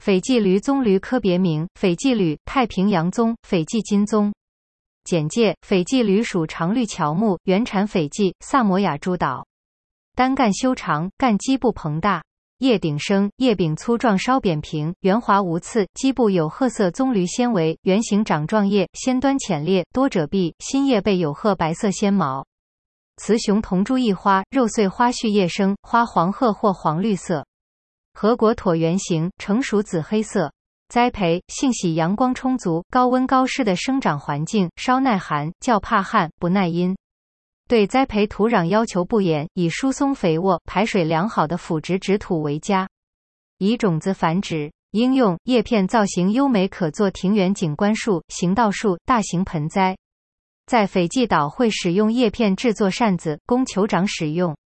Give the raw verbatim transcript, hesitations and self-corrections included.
斐济驴棕榈科别名：斐济铝、太平洋棕、斐济金棕。简介：斐济驴属常绿乔木，原产斐济、萨摩亚诸岛。单干修长，干基部膨大，叶顶生，叶柄粗壮稍扁平，圆滑无刺，基部有褐色棕榈纤维，圆形掌状叶，先端浅裂，多褶壁，新叶背有褐白色纤毛。雌雄同株异花，肉穗花序叶生，花黄褐或黄绿色，核果椭圆形，成熟紫黑色。栽培：性喜阳光充足、高温高湿的生长环境，稍耐寒，较怕旱，不耐阴。对栽培土壤要求不严，以疏松肥沃、排水良好的腐殖质土为佳。以种子繁殖。应用：叶片造型优美，可做庭园景观树、行道树、大型盆栽。在斐济岛会使用叶片制作扇子，供酋长使用。